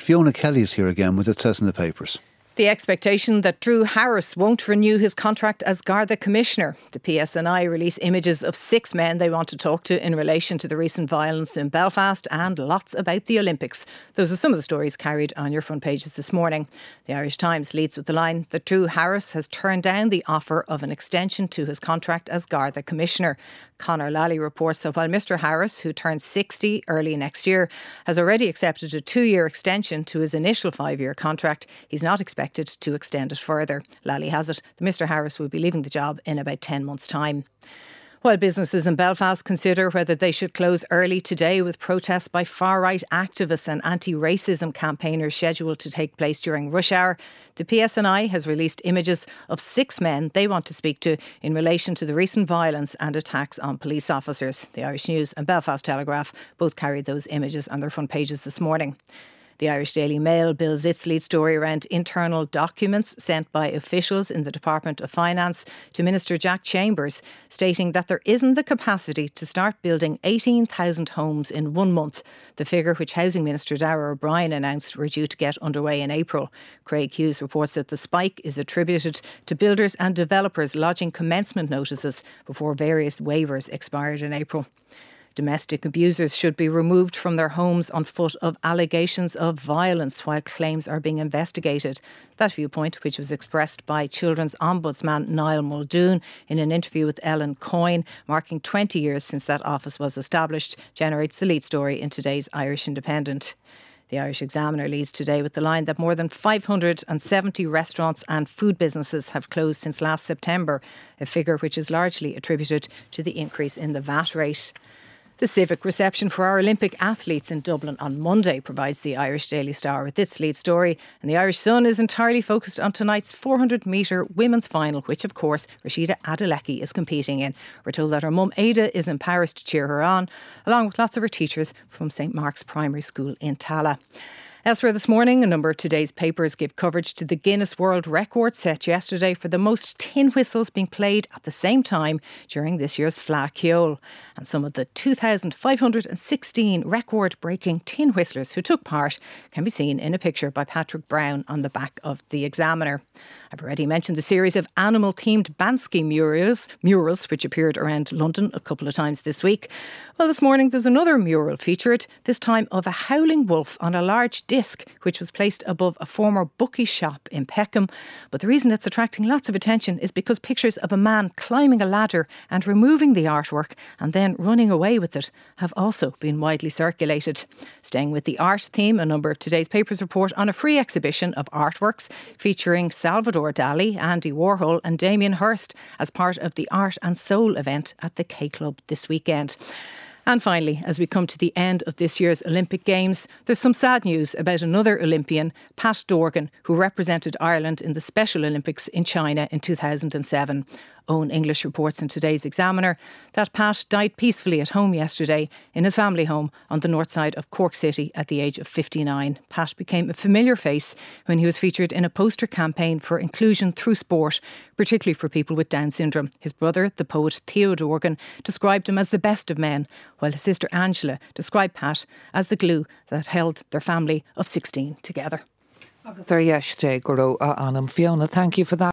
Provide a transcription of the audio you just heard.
Fiona Kelly is here again with It Says in the Papers. The expectation that Drew Harris won't renew his contract as Garda Commissioner. The PSNI release images of 6 men they want to talk to in relation to the recent violence in Belfast, and lots about the Olympics. Those are some of the stories carried on your front pages this morning. The Irish Times leads with the line that Drew Harris has turned down the offer of an extension to his contract as Garda Commissioner. Conor Lally reports that while Mr Harris, who turns 60 early next year, has already accepted a 2-year extension to his initial 5-year contract, he's not expected to extend it further. Lally has it that Mr Harris will be leaving the job in about 10 months' time. While businesses in Belfast consider whether they should close early today, with protests by far-right activists and anti-racism campaigners scheduled to take place during rush hour, the PSNI has released images of 6 men they want to speak to in relation to the recent violence and attacks on police officers. The Irish News and Belfast Telegraph both carried those images on their front pages this morning. The Irish Daily Mail builds its lead story around internal documents sent by officials in the Department of Finance to Minister Jack Chambers, stating that there isn't the capacity to start building 18,000 homes in 1 month, the figure which Housing Minister Darragh O'Brien announced were due to get underway in April. Craig Hughes reports that the spike is attributed to builders and developers lodging commencement notices before various waivers expired in April. Domestic abusers should be removed from their homes on foot of allegations of violence while claims are being investigated. That viewpoint, which was expressed by Children's Ombudsman Niall Muldoon in an interview with Ellen Coyne, marking 20 years since that office was established, generates the lead story in today's Irish Independent. The Irish Examiner leads today with the line that more than 570 restaurants and food businesses have closed since last September, a figure which is largely attributed to the increase in the VAT rate. The civic reception for our Olympic athletes in Dublin on Monday provides the Irish Daily Star with its lead story, and the Irish Sun is entirely focused on tonight's 400-metre women's final, which of course Rashida Adelecki is competing in. We're told that her mum Ada is in Paris to cheer her on, along with lots of her teachers from St Mark's Primary School in Tala. Elsewhere this morning, a number of today's papers give coverage to the Guinness World Record set yesterday for the most tin whistles being played at the same time during this year's Fleadh Cheoil. And some of the 2,516 record-breaking tin whistlers who took part can be seen in a picture by Patrick Brown on the back of the Examiner. I've already mentioned the series of animal-themed Banksy murals which appeared around London a couple of times this week. Well, this morning there's another mural featured, this time of a howling wolf on a large disc which was placed above a former bookie shop in Peckham. But the reason it's attracting lots of attention is because pictures of a man climbing a ladder and removing the artwork and then running away with it have also been widely circulated. Staying with the art theme, a number of today's papers report on a free exhibition of artworks featuring Salvador Dali, Andy Warhol and Damien Hirst as part of the Art and Soul event at the K Club this weekend. And finally, as we come to the end of this year's Olympic Games, there's some sad news about another Olympian, Pat Dorgan, who represented Ireland in the Special Olympics in China in 2007. Owen English reports in today's Examiner that Pat died peacefully at home yesterday in his family home on the north side of Cork City at the age of 59. Pat became a familiar face when he was featured in a poster campaign for inclusion through sport, particularly for people with Down syndrome. His brother, the poet Theo Dorgan, described him as the best of men, while his sister Angela described Pat as the glue that held their family of 16 together. Fiona, thank you for that.